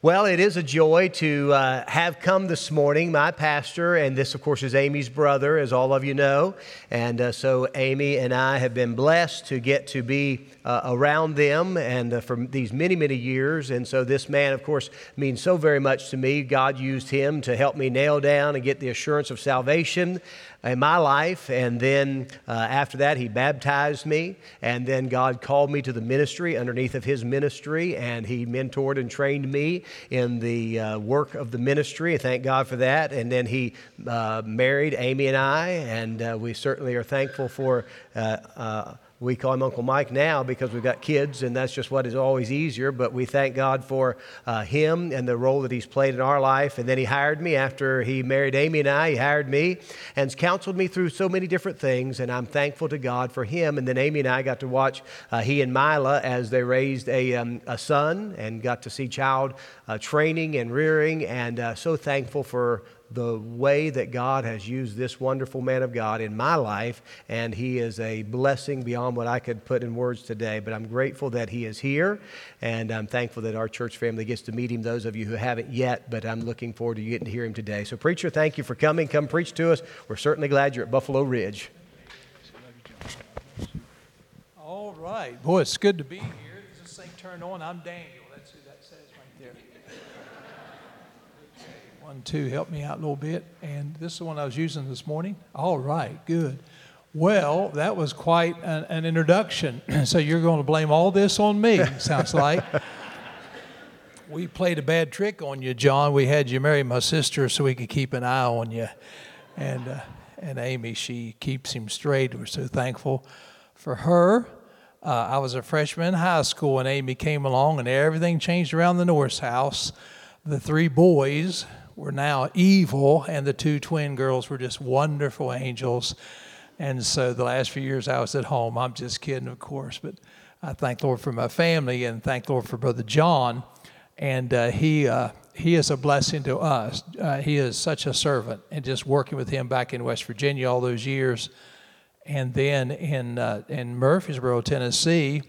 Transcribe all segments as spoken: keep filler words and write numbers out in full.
Well, it is a joy to uh, have come this morning, my pastor, and this, of course, is Amy's brother, as all of you know. And uh, so Amy and I have been blessed to get to be uh, around them and uh, for these many, many years. And so this man, of course, means so very much to me. God used him to help me nail down and get the assurance of salvation in my life. And then uh, after that, he baptized me. And then God called me to the ministry underneath of his ministry. And he mentored and trained me in the uh, work of the ministry. Thank God for that. And then he uh, married Amy and I. And uh, we certainly are thankful for uh, uh, we call him Uncle Mike now because we've got kids, and that's just what is always easier. But we thank God for uh, him and the role that he's played in our life. And then he hired me after he married Amy and I. He hired me and counseled me through so many different things, and I'm thankful to God for him. And then Amy and I got to watch uh, he and Mila as they raised a, um, a son and got to see child uh, training and rearing, and uh, so thankful for the way that God has used this wonderful man of God in my life, and he is a blessing beyond what I could put in words today. But I'm grateful that he is here, and I'm thankful that our church family gets to meet him, those of you who haven't yet, but I'm looking forward to getting to hear him today. So preacher, thank you for coming. Come preach to us. We're certainly glad you're at Buffalo Ridge. All right. Boy, it's good to be here. Is this thing turned on? I'm Daniel. That's who that says right there. One, two, help me out a little bit. And this is the one I was using this morning. All right, good. Well, that was quite an, an introduction. So you're going to blame all this on me, sounds like. We played a bad trick on you, John. We had you marry my sister so we could keep an eye on you. And, uh, and Amy, she keeps him straight. We're so thankful for her. Uh, I was a freshman in high school, and Amy came along, and everything changed around the Norris house. The three boys were now evil, and the two twin girls were just wonderful angels. And so the last few years I was at home. I'm just kidding, of course, but I thank the Lord for my family and thank the Lord for Brother John. And uh, he uh, he is a blessing to us. Uh, he is such a servant, and just working with him back in West Virginia all those years, and then in uh, in Murfreesboro, Tennessee,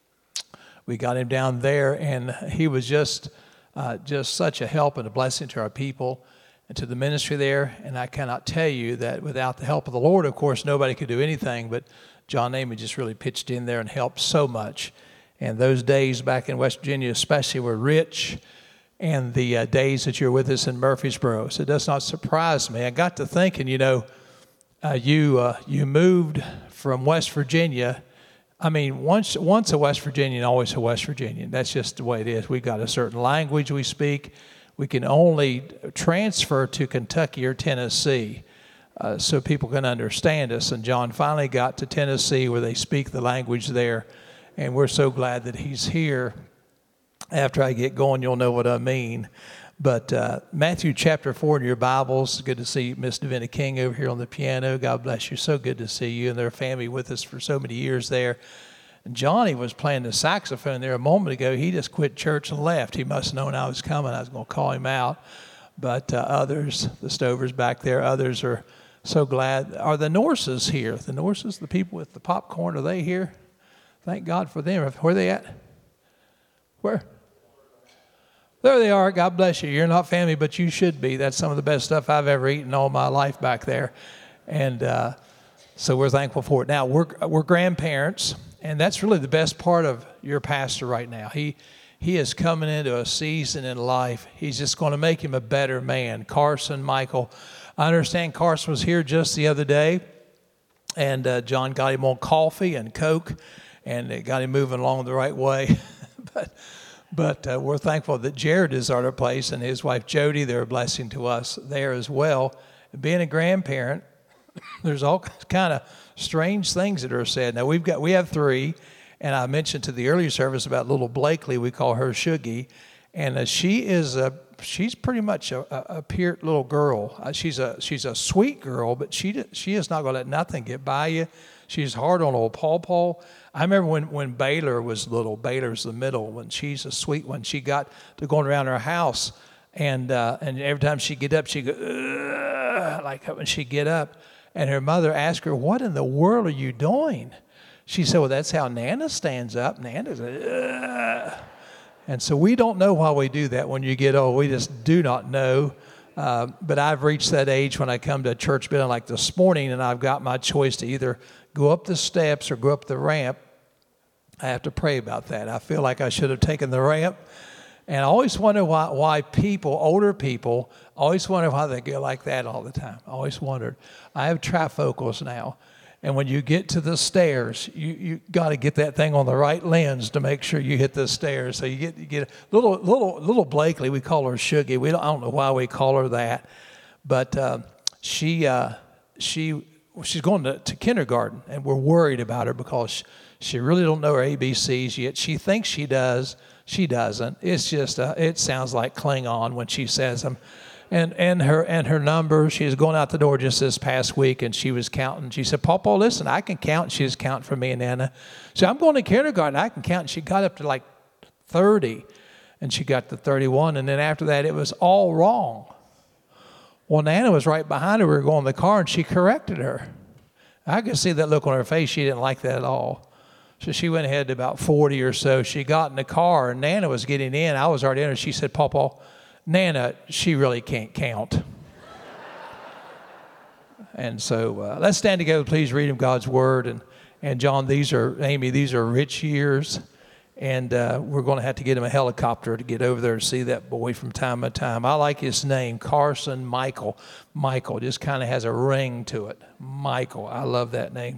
we got him down there, and he was just. Uh, just such a help and a blessing to our people and to the ministry there. And I cannot tell you that without the help of the Lord, of course, nobody could do anything. But John Amy just really pitched in there and helped so much. And those days back in West Virginia especially were rich, and the uh, days that you're with us in Murfreesboro. So it does not surprise me. I got to thinking, you know, uh, you uh, you moved from West Virginia. I mean, once once a West Virginian, always a West Virginian. That's just the way it is. We've got a certain language we speak. We can only transfer to Kentucky or Tennessee uh, so people can understand us. And John finally got to Tennessee where they speak the language there. And we're so glad that he's here. After I get going, you'll know what I mean. But uh, Matthew chapter four in your Bibles. Good to see Miss Davina King over here on the piano. God bless you. So good to see you and their family with us for so many years there. And Johnny was playing the saxophone there a moment ago. He just quit church and left. He must have known I was coming. I was going to call him out. But uh, others, the Stovers back there, others are so glad. Are the Norses here? The Norses, the people with the popcorn, are they here? Thank God for them. Where are they at? Where? There they are. God bless you. You're not family, but you should be. That's some of the best stuff I've ever eaten all my life back there. And uh, so we're thankful for it. Now, we're we're grandparents, and that's really the best part of your pastor right now. He he is coming into a season in life. He's just going to make him a better man. Carson, Michael. I understand Carson was here just the other day, and uh, John got him on coffee and Coke, and it got him moving along the right way. but... But uh, we're thankful that Jared is at our place, and his wife Jody, they're a blessing to us there as well. Being a grandparent, there's all kind of strange things that are said. Now we've got we have three, and I mentioned to the earlier service about little Blakely. We call her Shuggy, and uh, she is a she's pretty much a, a, a pure little girl. Uh, she's a she's a sweet girl, but she she is not going to let nothing get by you. She's hard on old Paw Paw. I remember when, when Baylor was little, Baylor's the middle, when she's a sweet one, she got to going around her house, and uh, and every time she'd get up, she'd go, ugh, like when she'd get up, and her mother asked her, what in the world are you doing? She said, well, that's how Nana stands up. Nana's, ugh. And so we don't know why we do that when you get old. We just do not know. Uh, but I've reached that age when I come to a church building like this morning and I've got my choice to either go up the steps or go up the ramp. I have to pray about that. I feel like I should have taken the ramp. And I always wonder why, why people, older people, always wonder why they go like that all the time. I always wondered. I have trifocals now. And when you get to the stairs, you you got to get that thing on the right lens to make sure you hit the stairs. So you get you get little little little Blakely. We call her Shuggy. We don't, I don't know why we call her that, but uh, she uh, she she's going to, to kindergarten, and we're worried about her because she, she really don't know her A B Cs yet. She thinks she does. She doesn't. It's just uh, it sounds like Klingon when she says them. And and her and her numbers, she was going out the door just this past week, and she was counting. She said, Papa, listen, I can count. She was counting for me and Anna. So I'm going to kindergarten. I can count. And she got up to like thirty, and she got to thirty-one. And then after that, it was all wrong. Well, Nana was right behind her. We were going in the car, and she corrected her. I could see that look on her face. She didn't like that at all. So she went ahead to about forty or so. She got in the car, and Nana was getting in. I was already in her. She said, Papa, Nana, she really can't count. And so uh, let's stand together, please, read him God's word. And, and John, these are, Amy, these are rich years. And uh, we're going to have to get him a helicopter to get over there and see that boy from time to time. I like his name, Carson Michael. Michael just kind of has a ring to it. Michael, I love that name.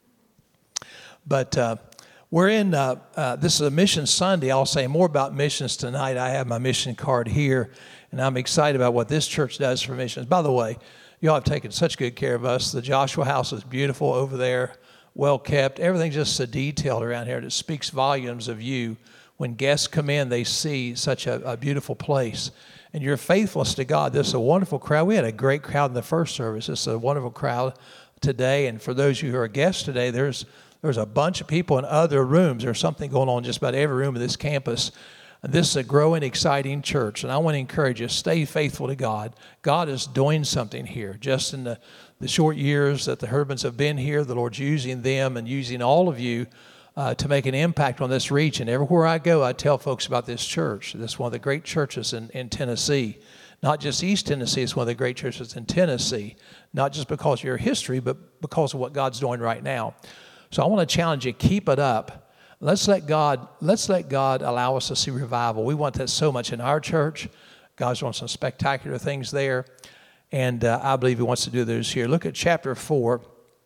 But uh, we're in, uh, uh, this is a Mission Sunday. I'll say more about missions tonight. I have my mission card here, and I'm excited about what this church does for missions. By the way, you all have taken such good care of us. The Joshua House is beautiful over there, well kept. Everything's just so detailed around here. It speaks volumes of you. When guests come in, they see such a, a beautiful place. And your faithfulness to God. This is a wonderful crowd. We had a great crowd in the first service. This is a wonderful crowd today. And for those of you who are guests today, there's There's a bunch of people in other rooms. There's something going on in just about every room of this campus. And this is a growing, exciting church. And I want to encourage you, stay faithful to God. God is doing something here. Just in the, the short years that the Herdmans have been here, the Lord's using them and using all of you uh, to make an impact on this region. Everywhere I go, I tell folks about this church. This is one of the great churches in, in Tennessee. Not just East Tennessee, it's one of the great churches in Tennessee. Not just because of your history, but because of what God's doing right now. So I want to challenge you, keep it up. Let's let God, let's let God allow us to see revival. We want that so much in our church. God's doing some spectacular things there. And uh, I believe he wants to do those here. Look at chapter four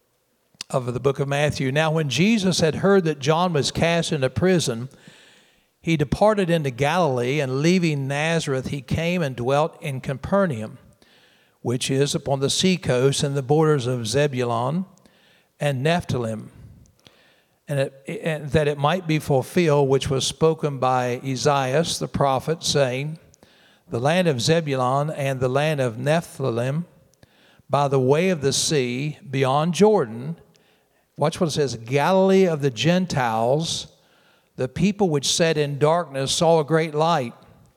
of the book of Matthew. Now when Jesus had heard that John was cast into prison, he departed into Galilee, and leaving Nazareth, he came and dwelt in Capernaum, which is upon the seacoast and the borders of Zebulun and Nephthalim. And, it, and that it might be fulfilled, which was spoken by Isaiah the prophet, saying, the land of Zebulun and the land of Nephthalim, by the way of the sea, beyond Jordan, watch what it says, Galilee of the Gentiles, the people which sat in darkness saw a great light.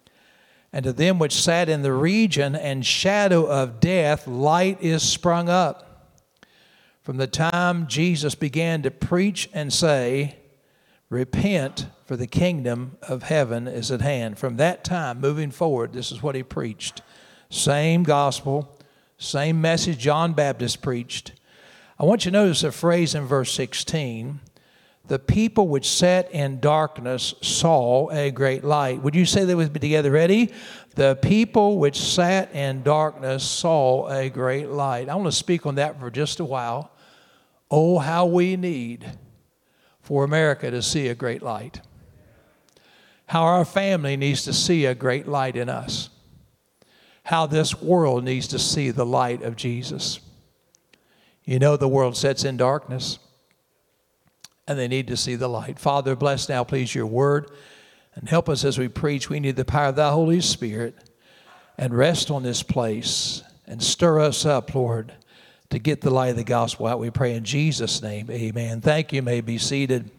And to them which sat in the region and shadow of death, light is sprung up. From the time Jesus began to preach and say, repent, for the kingdom of heaven is at hand. From that time, moving forward, this is what he preached. Same gospel, same message John Baptist preached. I want you to notice a phrase in verse sixteen. The people which sat in darkness saw a great light. Would you say that with me together? Ready? The people which sat in darkness saw a great light. I want to speak on that for just a while. Oh, how we need for America to see a great light. How our family needs to see a great light in us. How this world needs to see the light of Jesus. You know the world sits in darkness, and they need to see the light. Father, bless now, please, your word, and help us as we preach. We need the power of thy Holy Spirit, and rest on this place, and stir us up, Lord, to get the light of the gospel out. We pray in Jesus' name, amen. Thank you. You may be seated.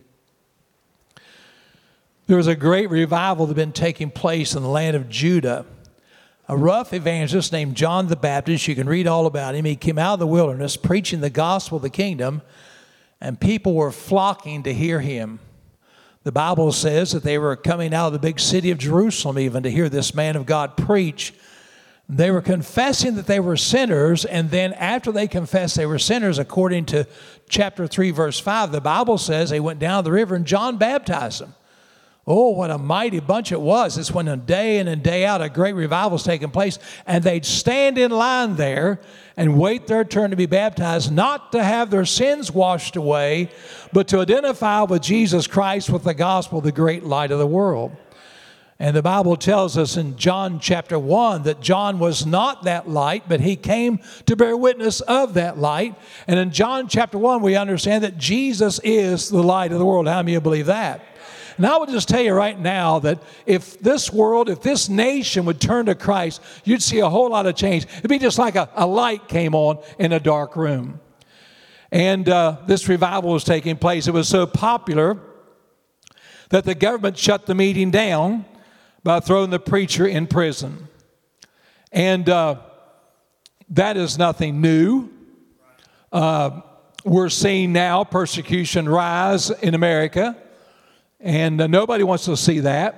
There was a great revival that had been taking place in the land of Judah. A rough evangelist named John the Baptist, you can read all about him. He came out of the wilderness preaching the gospel of the kingdom, and people were flocking to hear him. The Bible says that they were coming out of the big city of Jerusalem even to hear this man of God preach. They were confessing that they were sinners, and then after they confessed they were sinners, according to chapter three, verse five, the Bible says they went down the river and John baptized them. Oh, what a mighty bunch it was. It's when a day in and day out a great revival is taking place, and they'd stand in line there and wait their turn to be baptized, not to have their sins washed away, but to identify with Jesus Christ, with the gospel, the great light of the world. And the Bible tells us in John chapter one that John was not that light, but he came to bear witness of that light. And in John chapter one, we understand that Jesus is the light of the world. How many of you believe that? And I would just tell you right now that if this world, if this nation would turn to Christ, you'd see a whole lot of change. It'd be just like a, a light came on in a dark room. And uh, this revival was taking place. It was so popular that the government shut the meeting down by throwing the preacher in prison. And uh, that is nothing new. Uh, we're seeing now persecution rise in America. And uh, nobody wants to see that.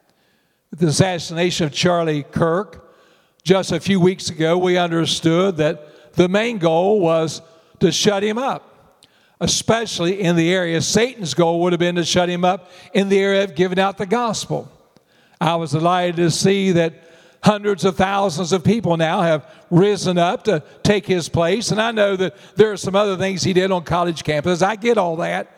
The assassination of Charlie Kirk, just a few weeks ago, we understood that the main goal was to shut him up, especially in the area. Satan's goal would have been to shut him up in the area of giving out the gospel. I was delighted to see that hundreds of thousands of people now have risen up to take his place. And I know that there are some other things he did on college campuses. I get all that.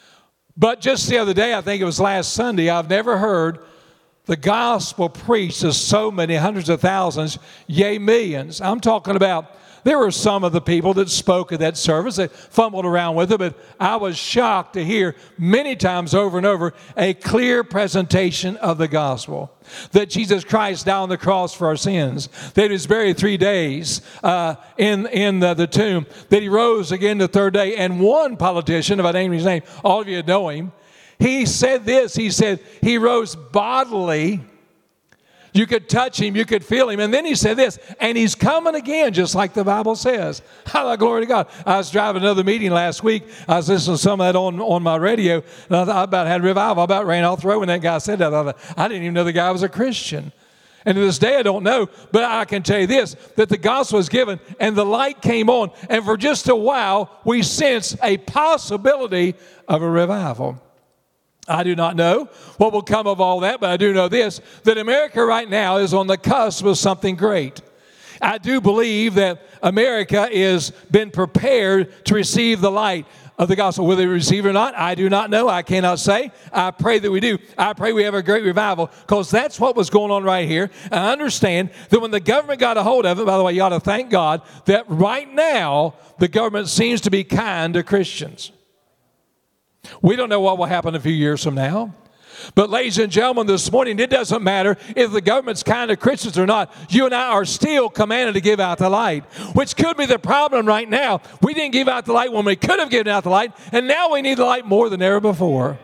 But just the other day, I think it was last Sunday, I've never heard the gospel preached to so many hundreds of thousands, yea, millions. I'm talking about, there were some of the people that spoke at that service that fumbled around with it, but I was shocked to hear many times over and over a clear presentation of the gospel. That Jesus Christ died on the cross for our sins. That he was buried three days uh, in, in the, the tomb. That he rose again the third day. And one politician, if I name his name, all of you know him, he said this. He said he rose bodily. You could touch him, you could feel him. And then he said this, and he's coming again, just like the Bible says. Hallelujah, glory to God. I was driving another meeting last week. I was listening to some of that on, on my radio. And I thought I about had revival. I about ran off the road when that guy said that. I thought, I didn't even know the guy was a Christian. And to this day, I don't know. But I can tell you this, that the gospel was given and the light came on. And for just a while, we sense a possibility of a revival. I do not know what will come of all that, but I do know this, that America right now is on the cusp of something great. I do believe that America is been prepared to receive the light of the gospel. Whether they receive it or not, I do not know. I cannot say. I pray that we do. I pray we have a great revival, because that's what was going on right here. And I understand that when the government got a hold of it, by the way, you ought to thank God that right now the government seems to be kind to Christians. We don't know what will happen a few years from now. But ladies and gentlemen, this morning, it doesn't matter if the government's kind to Christians or not. You and I are still commanded to give out the light, which could be the problem right now. We didn't give out the light when we could have given out the light, and now we need the light more than ever before.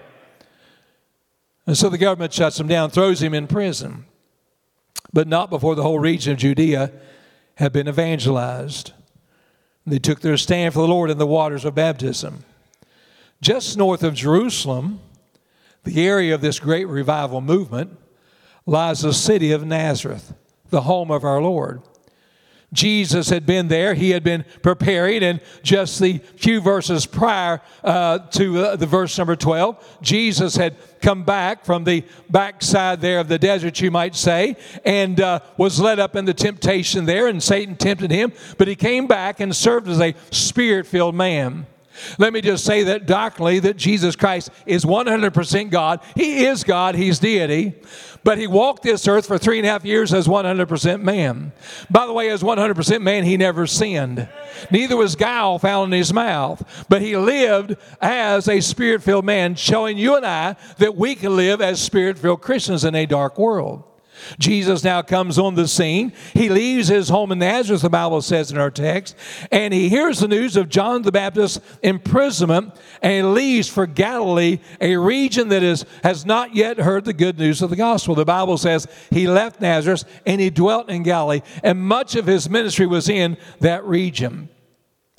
And so the government shuts him down, throws him in prison, but not before the whole region of Judea had been evangelized. They took their stand for the Lord in the waters of baptism. Just north of Jerusalem, the area of this great revival movement, lies the city of Nazareth, the home of our Lord. Jesus had been there. He had been preparing, and just the few verses prior uh, to uh, the verse number twelve, Jesus had come back from the backside there of the desert, you might say, and uh, was led up in the temptation there, and Satan tempted him, but he came back and served as a spirit-filled man. Let me just say that doctrinally that Jesus Christ is one hundred percent God. He is God. He's deity. But he walked this earth for three and a half years as one hundred percent man. By the way, as one hundred percent man, he never sinned. Neither was guile found in his mouth. But he lived as a spirit-filled man, showing you and I that we can live as spirit-filled Christians in a dark world. Jesus now comes on the scene. He leaves his home in Nazareth, the Bible says in our text, and he hears the news of John the Baptist's imprisonment, and he leaves for Galilee, a region that is, has not yet heard the good news of the gospel. The Bible says he left Nazareth and he dwelt in Galilee, and much of his ministry was in that region.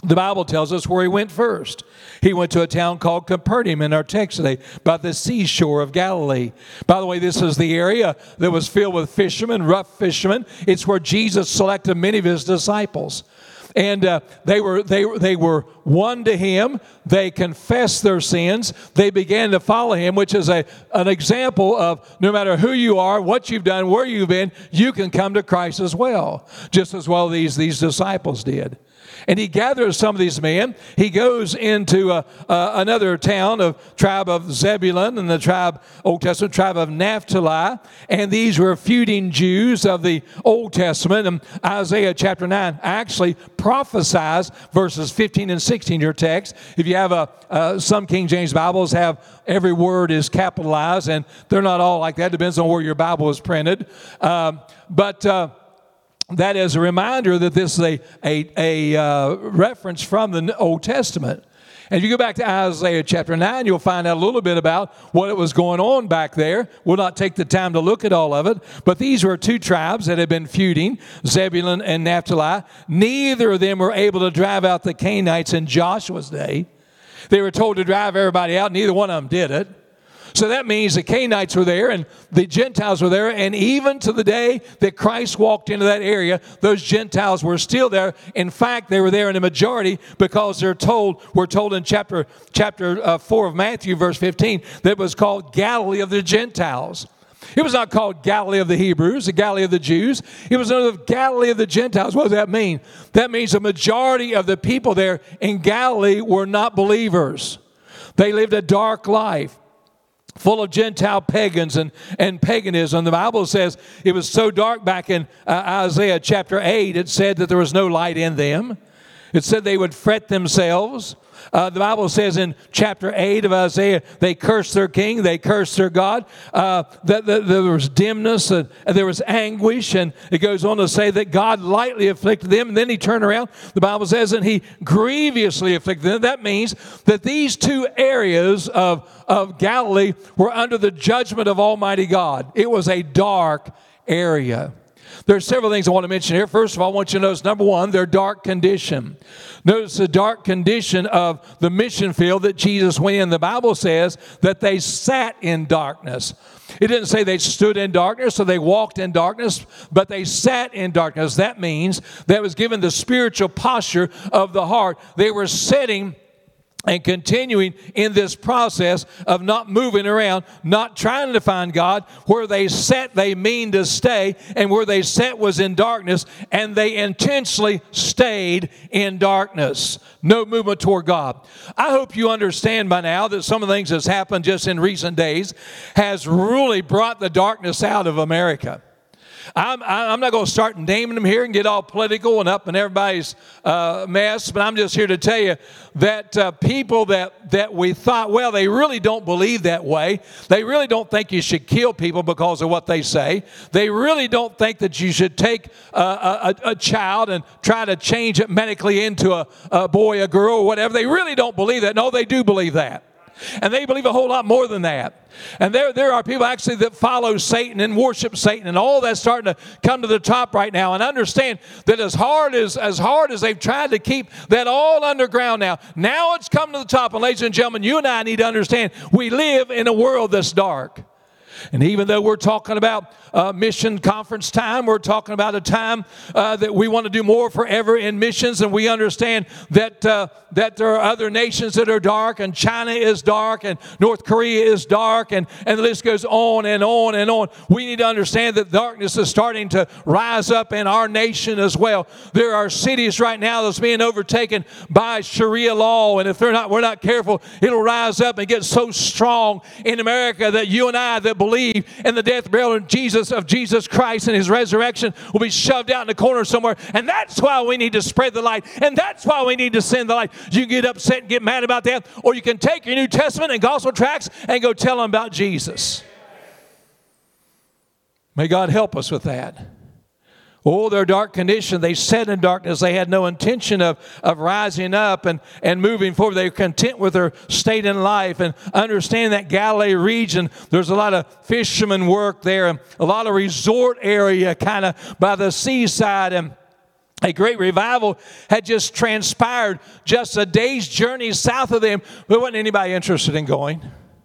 The Bible tells us where he went first. He went to a town called Capernaum in our text today, by the seashore of Galilee. By the way, this is the area that was filled with fishermen, rough fishermen. It's where Jesus selected many of his disciples. And uh, they were they they were one to him. They confessed their sins. They began to follow him, which is a an example of no matter who you are, what you've done, where you've been, you can come to Christ as well, just as well these these disciples did. And he gathers some of these men. He goes into uh, uh, another town of tribe of Zebulun and the tribe, Old Testament tribe of Naphtali. And these were feuding Jews of the Old Testament. And Isaiah chapter nine actually prophesies verses fifteen and sixteen in your text. If you have a, uh, some King James Bibles have every word is capitalized, and they're not all like that. Depends on where your Bible is printed. Um, but... Uh, That is a reminder that this is a, a, a uh, reference from the Old Testament. And if you go back to Isaiah chapter nine, you'll find out a little bit about what was going on back there. We'll not take the time to look at all of it. But these were two tribes that had been feuding, Zebulun and Naphtali. Neither of them were able to drive out the Canaanites in Joshua's day. They were told to drive everybody out. Neither one of them did it. So that means the Canaanites were there and the Gentiles were there. And even to the day that Christ walked into that area, those Gentiles were still there. In fact, they were there in a majority because they're told, we're told in chapter, chapter uh, four of Matthew, verse fifteen, that it was called Galilee of the Gentiles. It was not called Galilee of the Hebrews, the Galilee of the Jews. It was the Galilee of the Gentiles. What does that mean? That means the majority of the people there in Galilee were not believers. They lived a dark life, full of Gentile pagans and, and paganism. The Bible says it was so dark back in uh, Isaiah chapter eight, it said that there was no light in them. It said they would fret themselves. Uh, the Bible says in chapter eight of Isaiah, they cursed their king, they cursed their God. Uh, that, that there was dimness and, and there was anguish. And it goes on to say that God lightly afflicted them. And then he turned around, the Bible says, and he grievously afflicted them. That means that these two areas of, of Galilee were under the judgment of Almighty God. It was a dark area. There are several things I want to mention here. First of all, I want you to notice, number one, their dark condition. Notice the dark condition of the mission field that Jesus went in. The Bible says that they sat in darkness. It didn't say they stood in darkness or they walked in darkness, but they sat in darkness. That means that was given the spiritual posture of the heart. They were sitting and continuing in this process of not moving around, not trying to find God. Where they sat, they mean to stay, and where they sat was in darkness, and they intentionally stayed in darkness. No movement toward God. I hope you understand by now that some of the things that's happened just in recent days has really brought the darkness out of America. I'm, I'm not going to start naming them here and get all political and up in everybody's uh, mess, but I'm just here to tell you that uh, people that, that we thought, well, they really don't believe that way. They really don't think you should kill people because of what they say. They really don't think that you should take uh, a, a child and try to change it medically into a, a boy, a girl, or whatever. They really don't believe that. No, they do believe that. And they believe a whole lot more than that. And there, there are people actually that follow Satan and worship Satan, and all that's starting to come to the top right now. And understand that as hard as as hard as they've tried to keep that all underground now, now it's come to the top. And ladies and gentlemen, you and I need to understand we live in a world that's dark. And even though we're talking about uh, mission conference time, we're talking about a time uh, that we want to do more forever in missions, and we understand that uh, that there are other nations that are dark, and China is dark, and North Korea is dark, and, and the list goes on and on and on. We need to understand that darkness is starting to rise up in our nation as well. There are cities right now that's being overtaken by Sharia law, and if they're not, we're not careful, it'll rise up and get so strong in America that you and I that believe in the death, burial, and Jesus of Jesus Christ and his resurrection will be shoved out in the corner somewhere. And that's why we need to spread the light. And that's why we need to send the light. You can get upset and get mad about that, or you can take your New Testament and gospel tracts and go tell them about Jesus. May God help us with that. Oh, their dark condition. They sat in darkness. They had no intention of, of rising up and, and moving forward. They were content with their state in life. And understand that Galilee region, there's a lot of fishermen work there, and a lot of resort area kind of by the seaside. And A great revival had just transpired just a day's journey south of them. There wasn't anybody interested in going.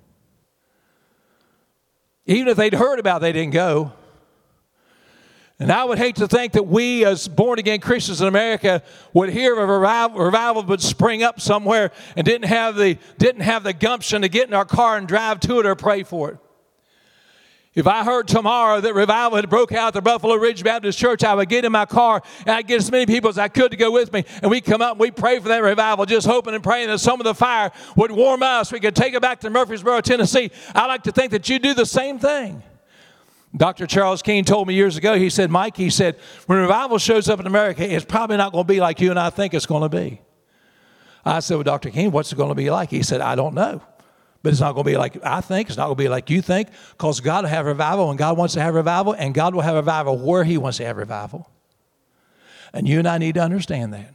Even if they'd heard about it, they didn't go. And I would hate to think that we as born-again Christians in America would hear of a revival, revival would spring up somewhere and didn't have the didn't have the gumption to get in our car and drive to it or pray for it. If I heard tomorrow that revival had broke out at the Buffalo Ridge Baptist Church, I would get in my car and I'd get as many people as I could to go with me. And we'd come up and we'd pray for that revival, just hoping and praying that some of the fire would warm us. We could take it back to Murfreesboro, Tennessee. I like to think that you do the same thing. Doctor Charles King told me years ago, he said, Mike, he said, when revival shows up in America, it's probably not going to be like you and I think it's going to be. I said, well, Doctor King, what's it going to be like? He said, I don't know. But it's not going to be like I think. It's not going to be like you think, because God will have revival and God wants to have revival, and God will have revival where he wants to have revival. And you and I need to understand that.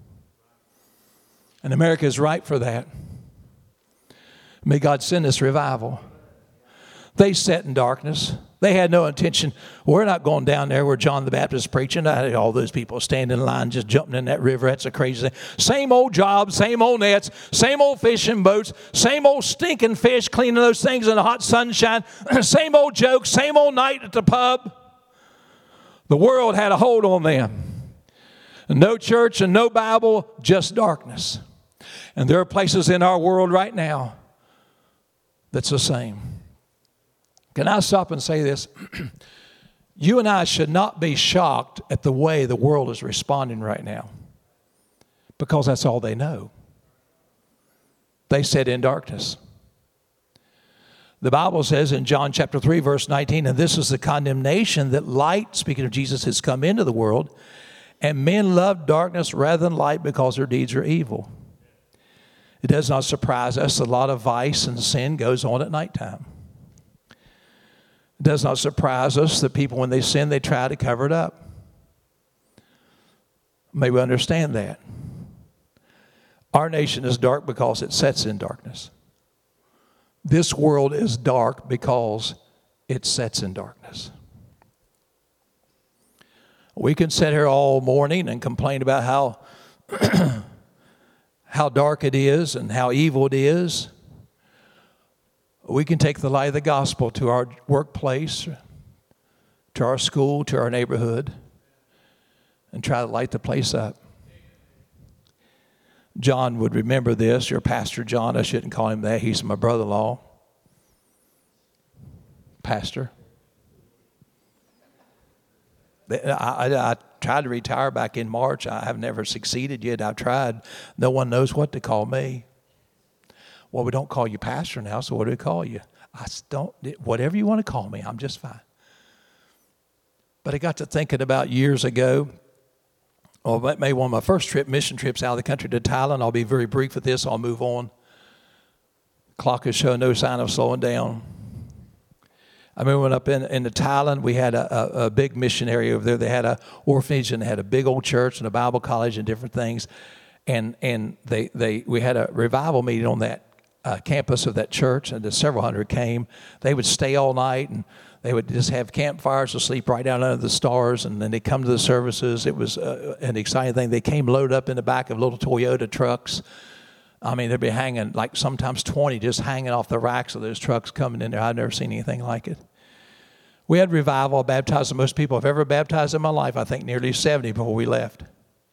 And America is ripe for that. May God send us revival. They sat in darkness. They had no intention. We're not going down there where John the Baptist is preaching. I had all those people standing in line just jumping in that river. That's a crazy thing. Same old jobs, same old nets, same old fishing boats, same old stinking fish cleaning those things in the hot sunshine, same old jokes, same old night at the pub. The world had a hold on them. No church and no Bible, just darkness. And there are places in our world right now that's the same. Can I stop and say this? You and I should not be shocked at the way the world is responding right now, because that's all they know. They sit in darkness. The Bible says in John chapter three, verse nineteen, and this is the condemnation that light, speaking of Jesus, has come into the world, and men love darkness rather than light because their deeds are evil. It does not surprise us that a lot of vice and sin goes on at nighttime. It does not surprise us that people, when they sin, they try to cover it up. May we understand that. Our nation is dark because it sets in darkness. This world is dark because it sets in darkness. We can sit here all morning and complain about how, how dark it is and how evil it is. We can take the light of the gospel to our workplace, to our school, to our neighborhood, and try to light the place up. John would remember this. Your Pastor John, I shouldn't call him that. He's my brother-in-law. Pastor. I, I, I tried to retire back in March. I have never succeeded yet. I've tried. No one knows what to call me. Well, we don't call you pastor now, so what do we call you? I don't, whatever you want to call me, I'm just fine. But I got to thinking about years ago, or maybe one of my first trip, mission trips out of the country to Thailand. I'll be very brief with this. I'll move on. Clock is showing no sign of slowing down. I remember when up in, in Thailand, we had a, a, a big mission area over there. They had an orphanage and they had a big old church and a Bible college and different things. And and they, they we had a revival meeting on that Uh, campus of that church, and several hundred came. They would stay all night, and they would just have campfires to sleep right down under the stars, and then they come to the services. It was uh, an exciting thing. They came loaded up in the back of little Toyota trucks. I mean, they'd be hanging, like sometimes twenty, just hanging off the racks of those trucks coming in there. I'd never seen anything like it. We had revival. I baptized the most people I've ever baptized in my life, I think nearly seventy before we left.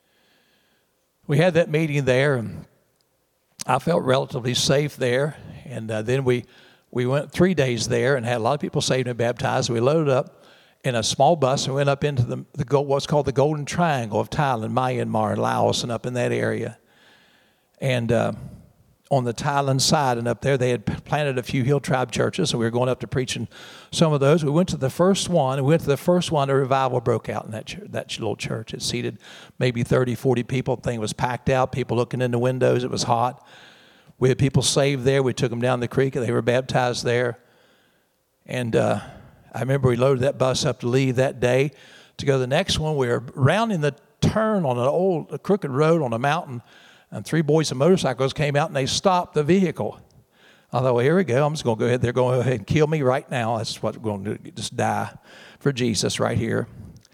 We had that meeting there, and I felt relatively safe there, and uh, then we we went three days there and had a lot of people saved and baptized. We loaded up in a small bus and went up into the, the what's called the Golden Triangle of Thailand, Myanmar, Laos, and up in that area. And uh, on the Thailand side and up there, they had planted a few hill tribe churches, so we were going up to preach in some of those. We went to the first one, and we went to the first one, a revival broke out in that ch- that little church. It seated maybe thirty, forty people. The thing was packed out, people looking in the windows. It was hot. We had people saved there. We took them down the creek, and they were baptized there. And uh, I remember we loaded that bus up to leave that day to go to the next one. We were rounding the turn on an old a crooked road on a mountain, and three boys on motorcycles came out, and they stopped the vehicle. I thought, well, here we go. I'm just going to go ahead. They're going to go ahead and kill me right now. That's what we're going to do, just die for Jesus right here.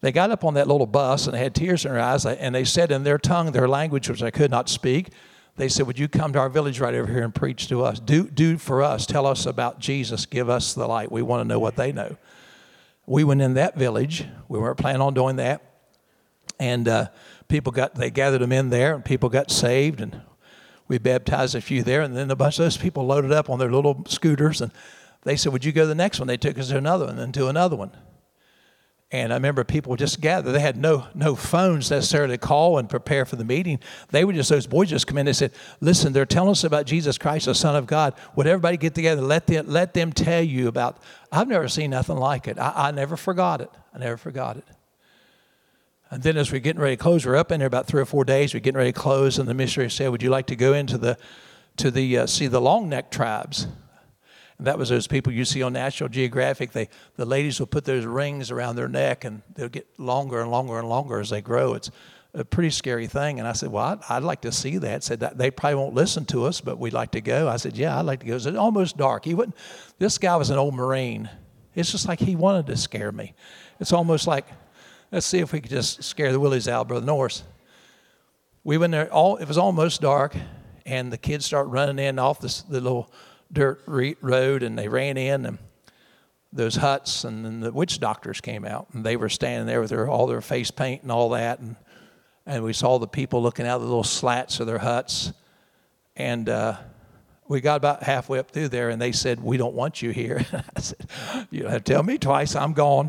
They got up on that little bus and they had tears in their eyes, and they said in their tongue, their language, which I could not speak, they said, would you come to our village right over here and preach to us? Do, do for us. Tell us about Jesus. Give us the light. We want to know what they know. We went in that village. We weren't planning on doing that. And uh, people got, they gathered them in there, and people got saved, and we baptized a few there. And then a bunch of those people loaded up on their little scooters, and they said, would you go to the next one? They took us to another one, and then to another one. And I remember people just gathered. They had no no phones necessarily to call and prepare for the meeting. They would just, those boys just come in and said, listen, they're telling us about Jesus Christ, the Son of God. Would everybody get together? Let them, let them tell you about, I've never seen nothing like it. I, I never forgot it. I never forgot it. And then as we're getting ready to close, we're up in there about three or four days. We're getting ready to close, and the missionary said, would you like to go into the, to the, uh, see the long neck tribes? And that was those people you see on National Geographic. They, the ladies will put those rings around their neck, and they'll get longer and longer and longer as they grow. It's a pretty scary thing. And I said, well, I'd, I'd like to see that. Said that they probably won't listen to us, but we'd like to go. I said, yeah, I'd like to go. It was almost dark. He wouldn't. This guy was an old Marine. It's just like he wanted to scare me. It's almost like, let's see if we could just scare the willies out, Brother Norris. We went there. All it was almost dark, and the kids start running in off this, the little dirt re- road, and they ran in, and those huts, and then the witch doctors came out, and they were standing there with their, all their face paint and all that, and and we saw the people looking out the little slats of their huts, and uh, we got about halfway up through there, and they said, we don't want you here. I said, you don't have to tell me twice, I'm gone.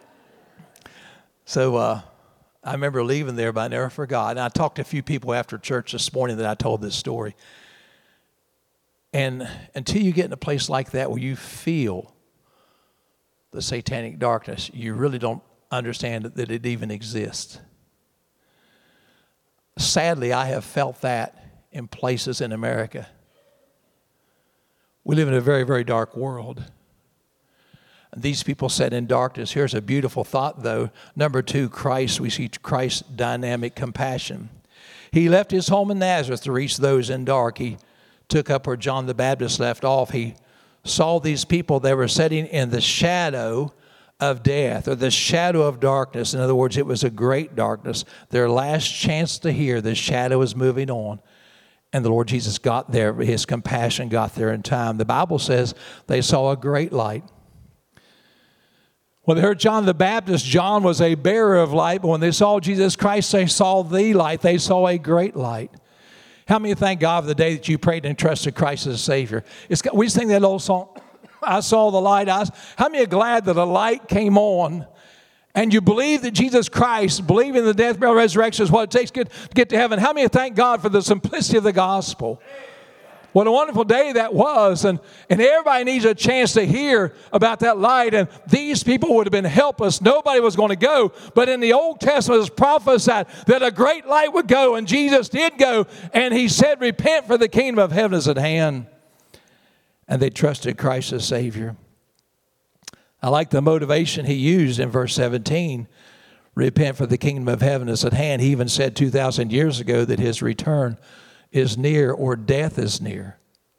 So uh, I remember leaving there, but I never forgot. And I talked to a few people after church this morning that I told this story. And until you get in a place like that where you feel the satanic darkness, you really don't understand that it even exists. Sadly, I have felt that in places in America. We live in a very, very dark world. And these people sat in darkness. Here's a beautiful thought, though. Number two, Christ. We see Christ's dynamic compassion. He left his home in Nazareth to reach those in dark. He took up where John the Baptist left off. He saw these people that were sitting in the shadow of death, or the shadow of darkness. In other words, it was a great darkness. Their last chance to hear, the shadow is moving on. And the Lord Jesus got there. His compassion got there in time. The Bible says they saw a great light. When they heard John the Baptist, John was a bearer of light. But when they saw Jesus Christ, they saw the light. They saw a great light. How many thank God for the day that you prayed and trusted Christ as a Savior? It's, we sing that old song, I saw the light. I, how many are glad that a light came on and you believe that Jesus Christ, believing in the death, burial, resurrection is what it takes to get, to get to heaven? How many thank God for the simplicity of the gospel? What a wonderful day that was. And, and everybody needs a chance to hear about that light. And these people would have been helpless. Nobody was going to go. But in the Old Testament, it's prophesied that a great light would go. And Jesus did go. And he said, repent, for the kingdom of heaven is at hand. And they trusted Christ as Savior. I like the motivation he used in verse seventeen. Repent, for the kingdom of heaven is at hand. He even said two thousand years ago that his return is near, or death is near.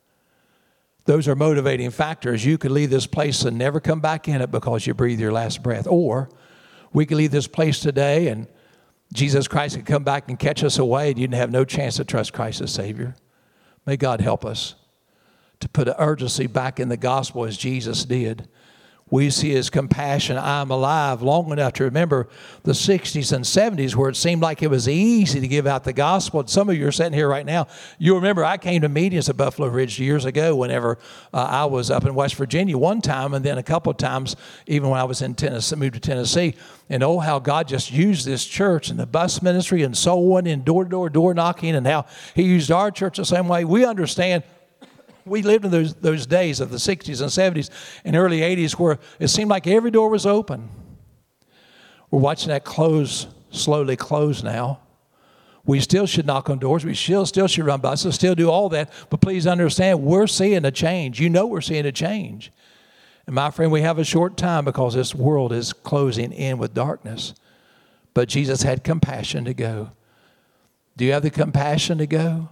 Those are motivating factors. You could leave this place and never come back in it because you breathe your last breath. Or we could leave this place today and Jesus Christ could come back and catch us away and you'd have no chance to trust Christ as Savior. May God help us to put an urgency back in the gospel as Jesus did. We see his compassion. I'm alive long enough to remember the sixties and seventies where it seemed like it was easy to give out the gospel. And some of you are sitting here right now. You remember I came to meetings at Buffalo Ridge years ago whenever uh, I was up in West Virginia one time, and then a couple of times even when I was in Tennessee, moved to Tennessee. And oh, how God just used this church and the bus ministry and soul winning and door-to-door, door knocking, and how he used our church the same way. We understand. We lived in those those days of the sixties and seventies and early eighties where it seemed like every door was open. We're watching that close, slowly close now. We still should knock on doors. We still, still should run buses, still do all that. But please understand, we're seeing a change. You know we're seeing a change. And my friend, we have a short time because this world is closing in with darkness. But Jesus had compassion to go. Do you have the compassion to go?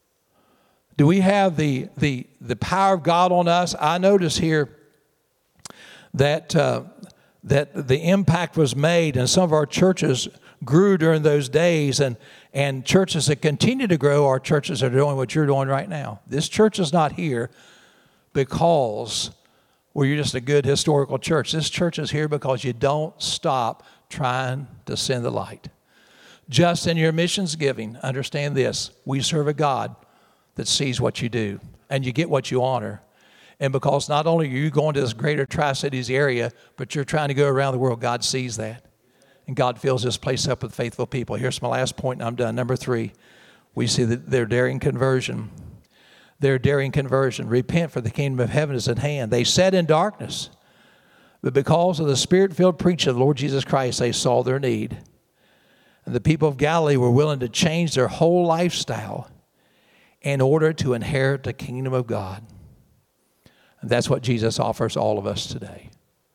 Do we have the, the, the power of God on us? I notice here that uh, that the impact was made, and some of our churches grew during those days, and, and churches that continue to grow are churches that are doing what you're doing right now. This church is not here because well, you're just a good historical church. This church is here because you don't stop trying to send the light. Just in your missions giving, understand this, we serve a God that sees what you do, and you get what you honor. And because not only are you going to this greater Tri-Cities area, but you're trying to go around the world, God sees that. And God fills this place up with faithful people. Here's my last point, and I'm done. Number three, we see that their daring conversion. Their daring conversion. Repent, for the kingdom of heaven is at hand. They sat in darkness, but because of the Spirit-filled preaching of the Lord Jesus Christ, they saw their need. And the people of Galilee were willing to change their whole lifestyle in order to inherit the kingdom of God. And that's what Jesus offers all of us today.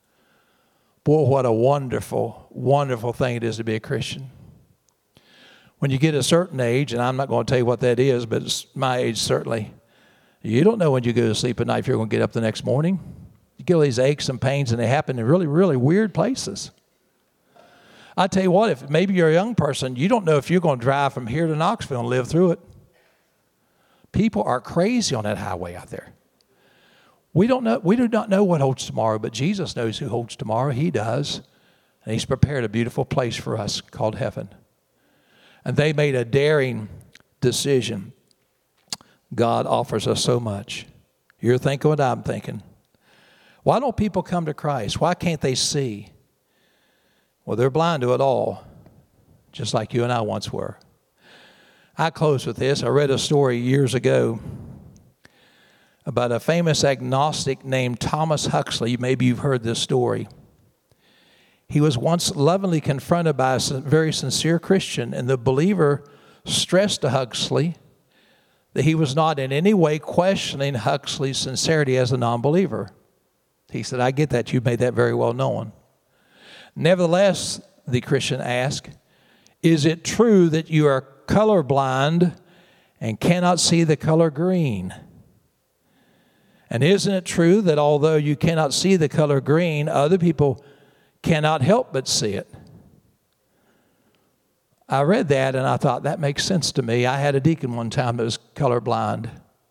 Boy, what a wonderful, wonderful thing it is to be a Christian. When you get a certain age, and I'm not going to tell you what that is, but it's my age certainly, you don't know when you go to sleep at night if you're going to get up the next morning. You get all these aches and pains, and they happen in really, really weird places. I tell you what, if maybe you're a young person, you don't know if you're going to drive from here to Knoxville and live through it. People are crazy on that highway out there. We don't know, we do not know what holds tomorrow, but Jesus knows who holds tomorrow. He does. And he's prepared a beautiful place for us called heaven. And they made a daring decision. God offers us so much. You're thinking what I'm thinking. Why don't people come to Christ? Why can't they see? Well, they're blind to it all, just like you and I once were. I close with this. I read a story years ago about a famous agnostic named Thomas Huxley. Maybe you've heard this story. He was once lovingly confronted by a very sincere Christian, and the believer stressed to Huxley that he was not in any way questioning Huxley's sincerity as a non-believer. He said, I get that. You've made that very well known. Nevertheless, the Christian asked, is it true that you are colorblind and cannot see the color green? And isn't it true that although you cannot see the color green, other people cannot help but see it? I read that and I thought, that makes sense to me. I had a deacon one time that was colorblind.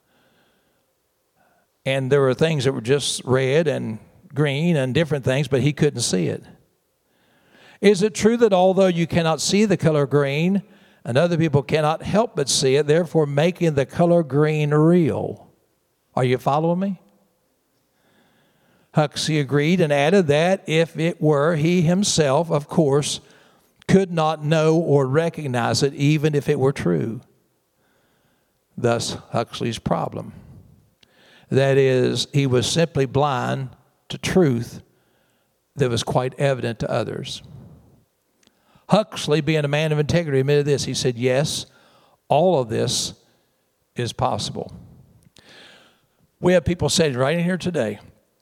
And there were things that were just red and green and different things, but he couldn't see it. Is it true that although you cannot see the color green, and other people cannot help but see it, therefore making the color green real? Are you following me? Huxley agreed and added that if it were, he himself, of course, could not know or recognize it, even if it were true. Thus, Huxley's problem. That is, he was simply blind to truth that was quite evident to others. Huxley, being a man of integrity, admitted this. He said, yes, all of this is possible. We have people saying right in here today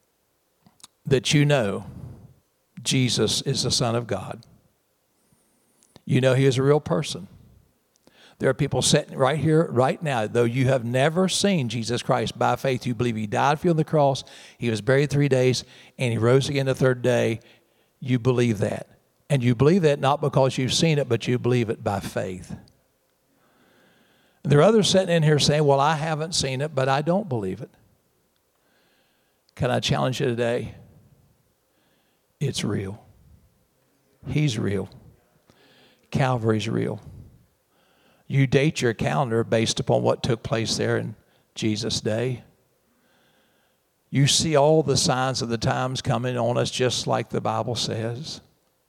that you know Jesus is the Son of God. You know he is a real person. There are people sitting right here, right now, though you have never seen Jesus Christ by faith, you believe he died for you on the cross, he was buried three days, and he rose again the third day. You believe that. And you believe that not because you've seen it, but you believe it by faith. And there are others sitting in here saying, well, I haven't seen it, but I don't believe it. Can I challenge you today? It's real. He's real. Calvary's real. You date your calendar based upon what took place there in Jesus' day. You see all the signs of the times coming on us just like the Bible says.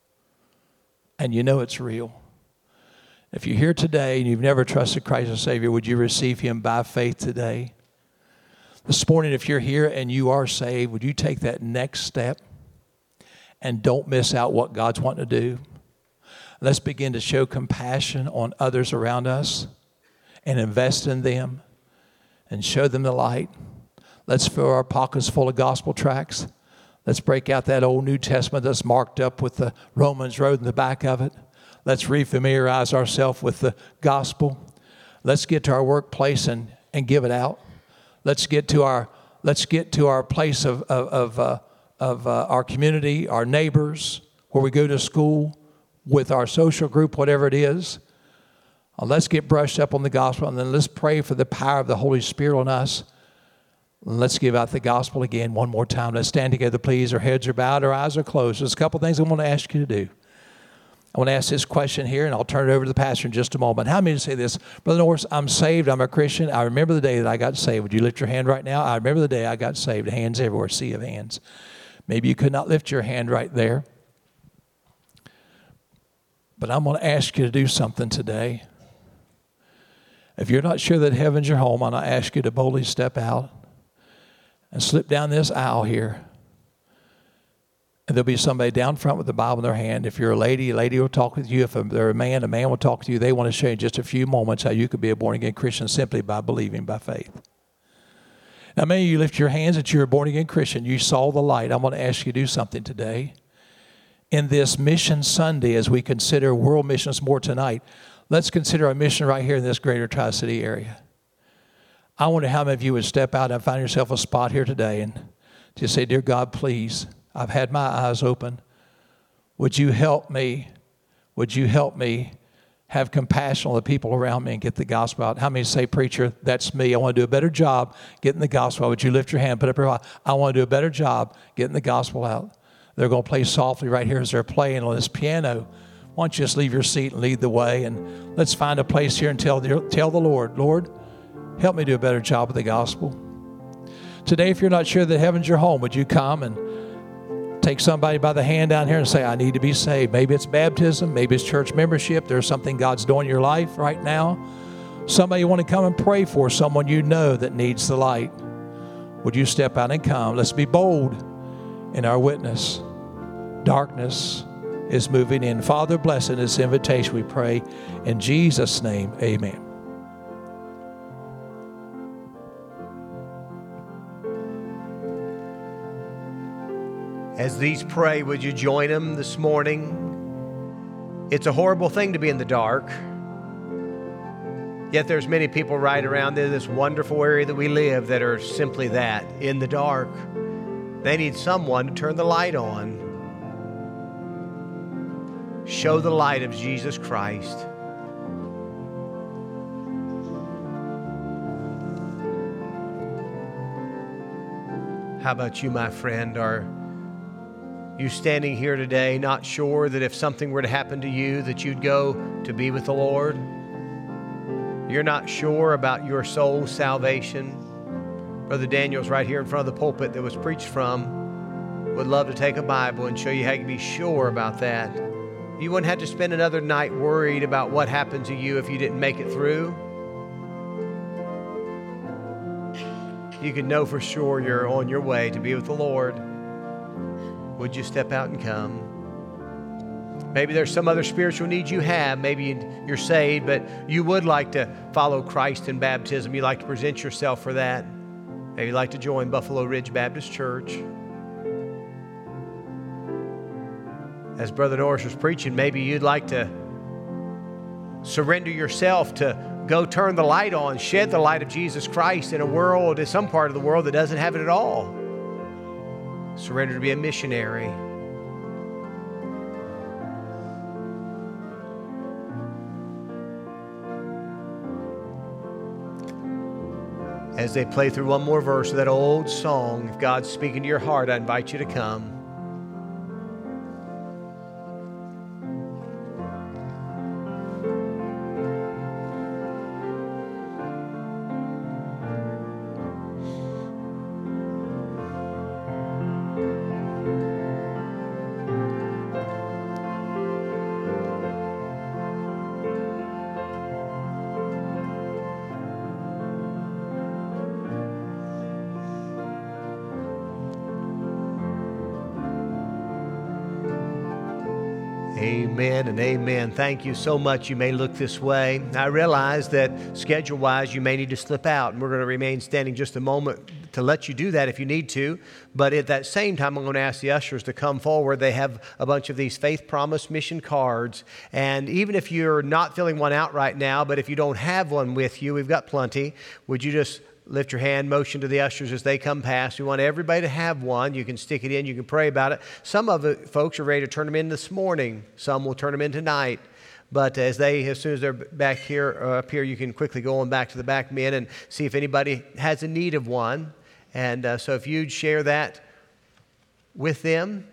And you know it's real. If you're here today and you've never trusted Christ as Savior, would you receive him by faith today? This morning, if you're here and you are saved, would you take that next step and don't miss out what God's wanting to do? Let's begin to show compassion on others around us and invest in them and show them the light. Let's fill our pockets full of gospel tracts. Let's break out that old New Testament that's marked up with the Romans road in the back of it. Let's refamiliarize ourselves with the gospel. Let's get to our workplace and, and give it out. Let's get to our let's get to our place of of of, uh, of uh, our community, our neighbors, where we go to school, with our social group, whatever it is. Uh, let's get brushed up on the gospel, and then let's pray for the power of the Holy Spirit on us. And let's give out the gospel again one more time. Let's stand together, please. Our heads are bowed, our eyes are closed. There's a couple things I want to ask you to do. I want to ask this question here, and I'll turn it over to the pastor in just a moment. How many say this? Brother Norris, I'm saved. I'm a Christian. I remember the day that I got saved. Would you lift your hand right now? I remember the day I got saved. Hands everywhere, sea of hands. Maybe you could not lift your hand right there. But I'm going to ask you to do something today. If you're not sure that heaven's your home, I'm going to ask you to boldly step out and slip down this aisle here. And there'll be somebody down front with the Bible in their hand. If you're a lady, a lady will talk with you. If they're a man, a man will talk to you. They want to show you in just a few moments how you could be a born-again Christian simply by believing by faith. Now, many of you lift your hands that you're a born-again Christian. You saw the light. I'm going to ask you to do something today. In this Mission Sunday, as we consider world missions more tonight, let's consider our mission right here in this greater Tri-City area. I wonder how many of you would step out and find yourself a spot here today and just say, dear God, please, I've had my eyes open. Would you help me? Would you help me have compassion on the people around me and get the gospel out? How many say, preacher, that's me. I want to do a better job getting the gospel out. Would you lift your hand, put up your hand? I want to do a better job getting the gospel out. They're going to play softly right here as they're playing on this piano. Why don't you just leave your seat and lead the way, and let's find a place here and tell the, tell the Lord, Lord, help me do a better job with the gospel. Today, if you're not sure that heaven's your home, would you come and take somebody by the hand down here and say, I need to be saved? Maybe it's baptism. Maybe it's church membership. There's something God's doing in your life right now. Somebody you want to come and pray for, someone you know that needs the light. Would you step out and come? Let's be bold in our witness. Darkness is moving in. Father, bless in this invitation, we pray. In Jesus' name, amen. As these pray, would you join them this morning? It's a horrible thing to be in the dark. Yet there's many people right around in this wonderful area that we live that are simply that, in the dark. They need someone to turn the light on. Show the light of Jesus Christ. How about you, my friend? Are you standing here today not sure that if something were to happen to you that you'd go to be with the Lord? You're not sure about your soul's salvation? Brother Daniel's right here in front of the pulpit that was preached from. Would love to take a Bible and show you how you can be sure about that. You wouldn't have to spend another night worried about what happened to you if you didn't make it through. You could know for sure you're on your way to be with the Lord. Would you step out and come? Maybe there's some other spiritual need you have. Maybe you're saved, but you would like to follow Christ in baptism. You'd like to present yourself for that. Maybe you'd like to join Buffalo Ridge Baptist Church. As Brother Norris was preaching, maybe you'd like to surrender yourself to go turn the light on, shed the light of Jesus Christ in a world, in some part of the world that doesn't have it at all. Surrender to be a missionary. As they play through one more verse of that old song, if God's speaking to your heart, I invite you to come. Amen and amen. Thank you so much. You may look this way. I realize that schedule-wise, you may need to slip out, and we're going to remain standing just a moment to let you do that if you need to. But at that same time, I'm going to ask the ushers to come forward. They have a bunch of these Faith Promise mission cards. And even if you're not filling one out right now, but if you don't have one with you, we've got plenty. Would you just lift your hand, motion to the ushers as they come past. We want everybody to have one. You can stick it in. You can pray about it. Some of the folks are ready to turn them in this morning. Some will turn them in tonight. But as they, as soon as they're back here, uh, up here, you can quickly go on back to the back men and see if anybody has a need of one. And uh, so if you'd share that with them,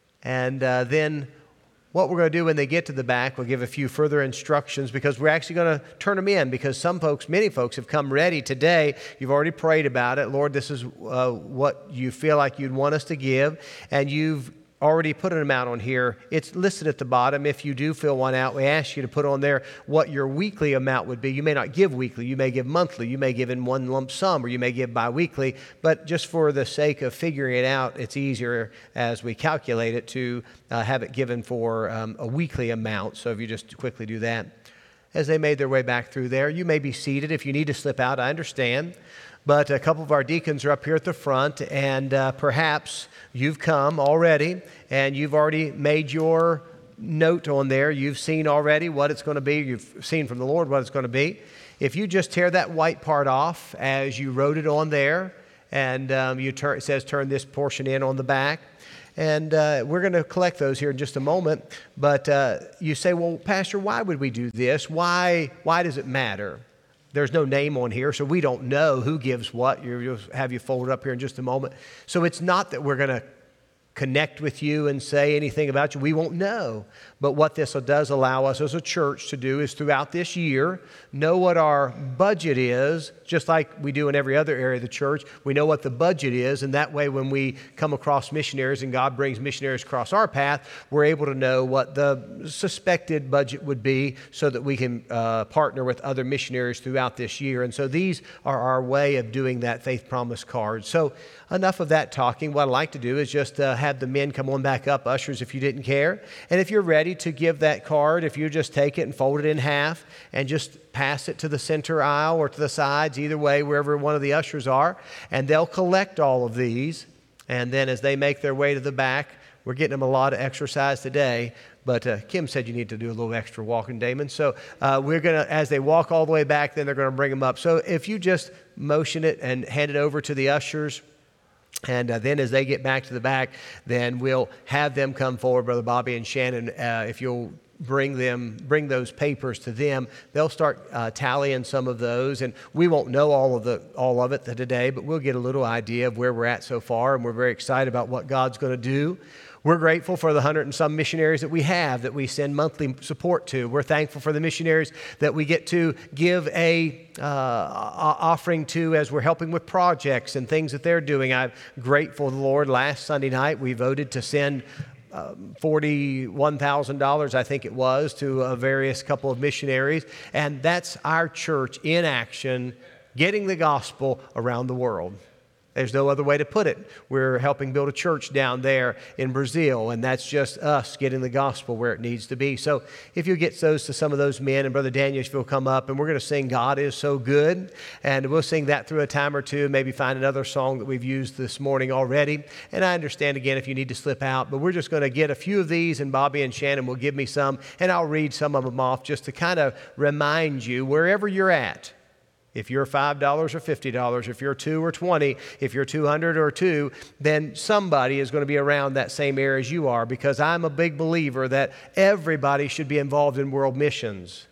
and uh, then what we're going to do when they get to the back, we'll give a few further instructions, because we're actually going to turn them in, because some folks, many folks have come ready today. You've already prayed about it. Lord, this is uh, what you feel like you'd want us to give, and you've already put an amount on here. It's listed at the bottom. If you do fill one out, we ask you to put on there what your weekly amount would be. You may not give weekly. You may give monthly. You may give in one lump sum, or you may give biweekly. But just for the sake of figuring it out, it's easier as we calculate it to uh, have it given for um, a weekly amount. So if you just quickly do that. As they made their way back through there, you may be seated. If you need to slip out, I understand. But a couple of our deacons are up here at the front, and uh, perhaps you've come already, and you've already made your note on there. You've seen already what it's going to be. You've seen from the Lord what it's going to be. If you just tear that white part off as you wrote it on there, and um, you turn, it says turn this portion in on the back. And uh, we're going to collect those here in just a moment. But uh, you say, well, Pastor, why would we do this? Why, why does it matter? There's no name on here, so we don't know who gives what. You'll have you folded up here in just a moment. So it's not that we're going to connect with you and say anything about you. We won't know. But what this does allow us as a church to do is throughout this year, know what our budget is, just like we do in every other area of the church. We know what the budget is, and that way when we come across missionaries and God brings missionaries across our path, we're able to know what the suspected budget would be so that we can uh, partner with other missionaries throughout this year. And so these are our way of doing that faith promise card. So enough of that talking. What I'd like to do is just uh, have the men come on back up, ushers, if you didn't care. And if you're ready to give that card, if you just take it and fold it in half and just pass it to the center aisle or to the sides, either way, wherever one of the ushers are, and they'll collect all of these. And then as they make their way to the back, we're getting them a lot of exercise today, but uh, Kim said you need to do a little extra walking, Damon. So uh, we're going to, as they walk all the way back, then they're going to bring them up. So if you just motion it and hand it over to the ushers, and uh, then as they get back to the back, then we'll have them come forward, Brother Bobby and Shannon. Uh, if you'll bring them, bring those papers to them, they'll start uh, tallying some of those. And we won't know all of the all of it today, but we'll get a little idea of where we're at so far. And we're very excited about what God's going to do. We're grateful for the hundred and some missionaries that we have that we send monthly support to. We're thankful for the missionaries that we get to give a uh, offering to as we're helping with projects and things that they're doing. I'm grateful to the Lord. Last Sunday night, we voted to send Um, forty-one thousand dollars, I think it was, to a various couple of missionaries. And that's our church in action, getting the gospel around the world. There's no other way to put it. We're helping build a church down there in Brazil, and that's just us getting the gospel where it needs to be. So if you get those to some of those men, and Brother Daniel, if you'll come up, and we're going to sing God Is So Good, and we'll sing that through a time or two, maybe find another song that we've used this morning already. And I understand, again, if you need to slip out, but we're just going to get a few of these, and Bobby and Shannon will give me some, and I'll read some of them off just to kind of remind you, wherever you're at, if you're five dollars or fifty dollars, if you're two or twenty, if you're two hundred or two, then somebody is going to be around that same area as you are, because I'm a big believer that everybody should be involved in world missions.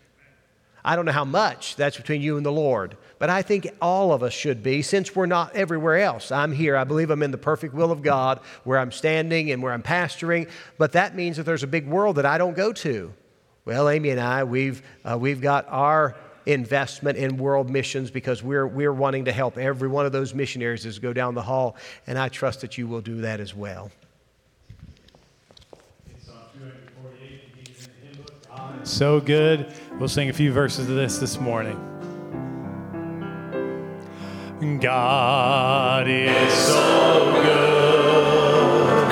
I don't know how much, that's between you and the Lord, but I think all of us should be, since we're not everywhere else. I'm here. I believe I'm in the perfect will of God where I'm standing and where I'm pastoring, but that means that there's a big world that I don't go to. Well, Amy and I, we've uh, we've got our investment in world missions because we're we're wanting to help every one of those missionaries as go down the hall, and I trust that you will do that as well. So good. We'll sing a few verses of this this morning. God is so good.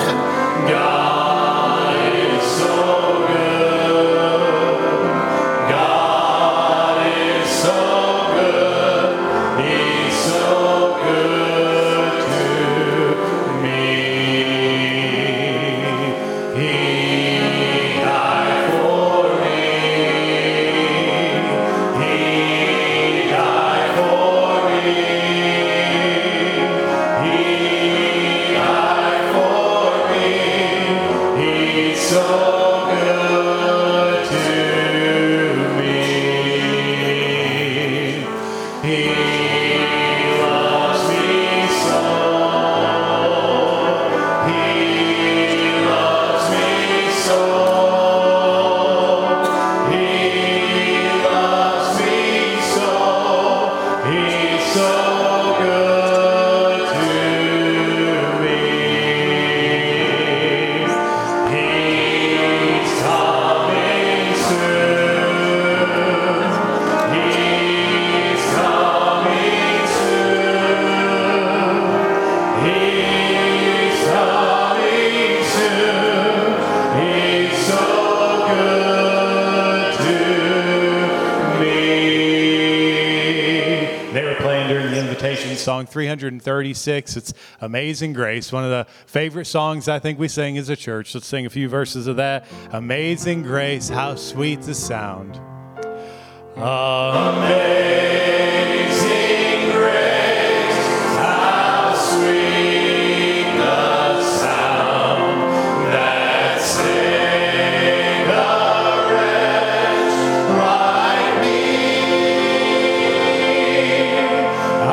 God is so good. God is so good. He's so good to me. He died for me. He died for me. song three hundred thirty-six. It's Amazing Grace, one of the favorite songs I think we sing as a church. Let's sing a few verses of that. Amazing Grace, how sweet the sound. Amazing Grace, how sweet the sound that saved a wretch like me. I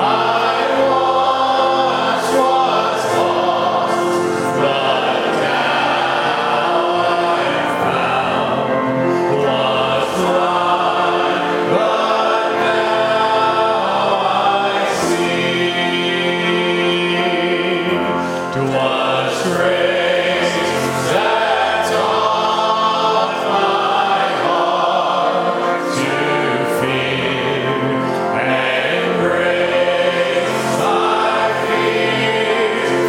once was lost, but now I'm found. Was blind, but now I see. 'Twas grace that taught my heart to fear, and grace my fears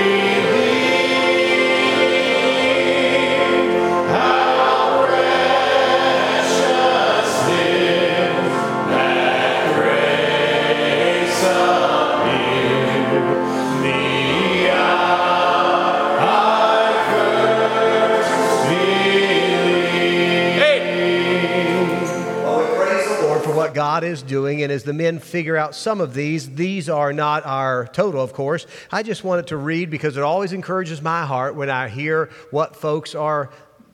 relieved. How precious is that grace appeared. The hour I first believed. Oh, we praise the Lord for what God is doing. And as the men figure out some of these, these are not our total, of course. I just wanted to read because it always encourages my heart when I hear what folks are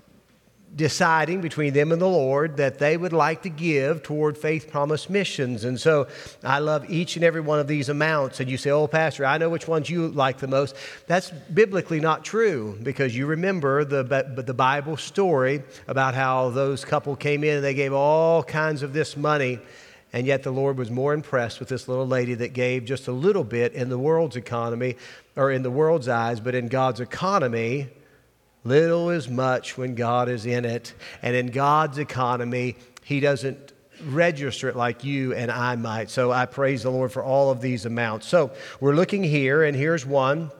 deciding between them and the Lord that they would like to give toward Faith Promise Missions. And so I love each and every one of these amounts. And you say, oh, Pastor, I know which ones you like the most. That's biblically not true, because you remember the, the Bible story about how those couple came in and they gave all kinds of this money. And yet the Lord was more impressed with this little lady that gave just a little bit in the world's economy, or in the world's eyes, but in God's economy, little is much when God is in it. And in God's economy, He doesn't register it like you and I might. So I praise the Lord for all of these amounts. So we're looking here, and here's one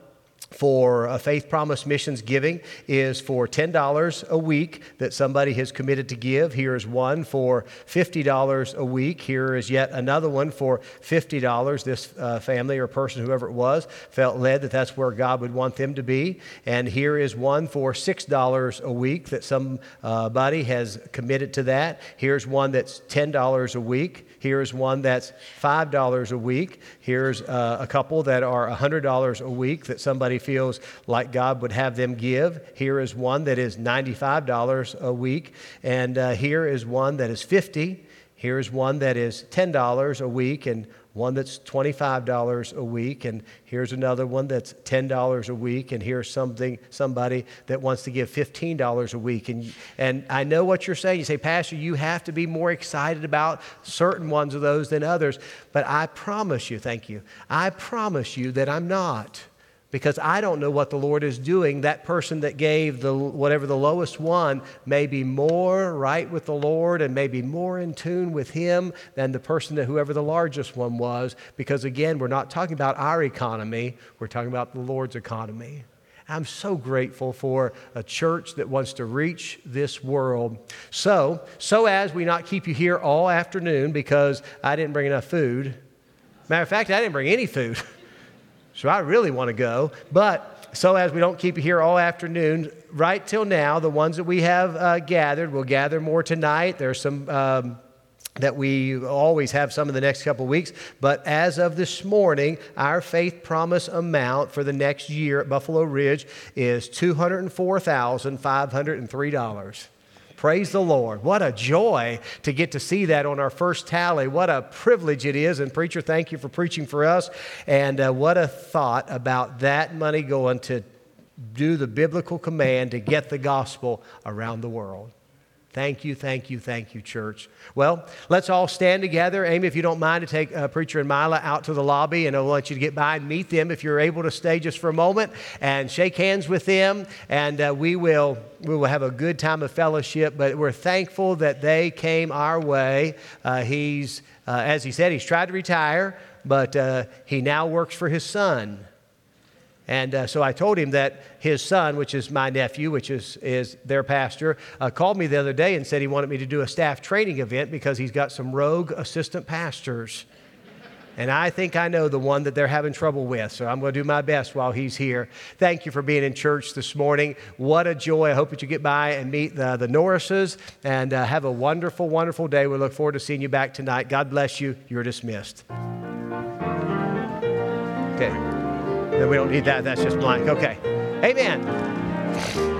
for a Faith Promise Missions giving is for ten dollars a week that somebody has committed to give. Here is one for fifty dollars a week. Here is yet another one for fifty dollars. This uh, family or person, whoever it was, felt led that that's where God would want them to be. And here is one for six dollars a week that somebody has committed to that. Here's one that's ten dollars a week. Here's one that's five dollars a week. Here's uh, a couple that are one hundred dollars a week that somebody feels like God would have them give. Here is one that is ninety-five dollars a week. And uh, here is one that is fifty dollars. Here's one that is ten dollars a week, and one that's twenty-five dollars a week, and here's another one that's ten dollars a week, and here's something somebody that wants to give fifteen dollars a week. And, and I know what you're saying. You say, Pastor, you have to be more excited about certain ones of those than others. But I promise you, thank you, I promise you that I'm not. Because I don't know what the Lord is doing. That person that gave the whatever the lowest one may be more right with the Lord and may be more in tune with Him than the person that whoever the largest one was. Because again, we're not talking about our economy. We're talking about the Lord's economy. I'm so grateful for a church that wants to reach this world. So, so as we not keep you here all afternoon because I didn't bring enough food. Matter of fact, I didn't bring any food. So I really want to go, but so as we don't keep you here all afternoon, right till now, the ones that we have uh, gathered, we'll gather more tonight. There's some um, that we always have some in the next couple of weeks, but as of this morning, our Faith Promise amount for the next year at Buffalo Ridge is two hundred four thousand five hundred three dollars. Praise the Lord. What a joy to get to see that on our first tally. What a privilege it is. And preacher, thank you for preaching for us. And uh, what a thought about that money going to do the biblical command to get the gospel around the world. Thank you, thank you, thank you, church. Well, let's all stand together. Amy, if you don't mind, to take uh, Preacher and Mila out to the lobby, and I want you to get by and meet them if you're able to stay just for a moment and shake hands with them, and uh, we will we will have a good time of fellowship, but we're thankful that they came our way. Uh, he's, uh, as he said, he's tried to retire, but uh, he now works for his son. And uh, so I told him that his son, which is my nephew, which is, is their pastor, uh, called me the other day and said he wanted me to do a staff training event because he's got some rogue assistant pastors. And I think I know the one that they're having trouble with. So I'm going to do my best while he's here. Thank you for being in church this morning. What a joy. I hope that you get by and meet the, the Norrises. And uh, have a wonderful, wonderful day. We look forward to seeing you back tonight. God bless you. You're dismissed. Okay. No, we don't need that. That's just blank. Okay. Amen.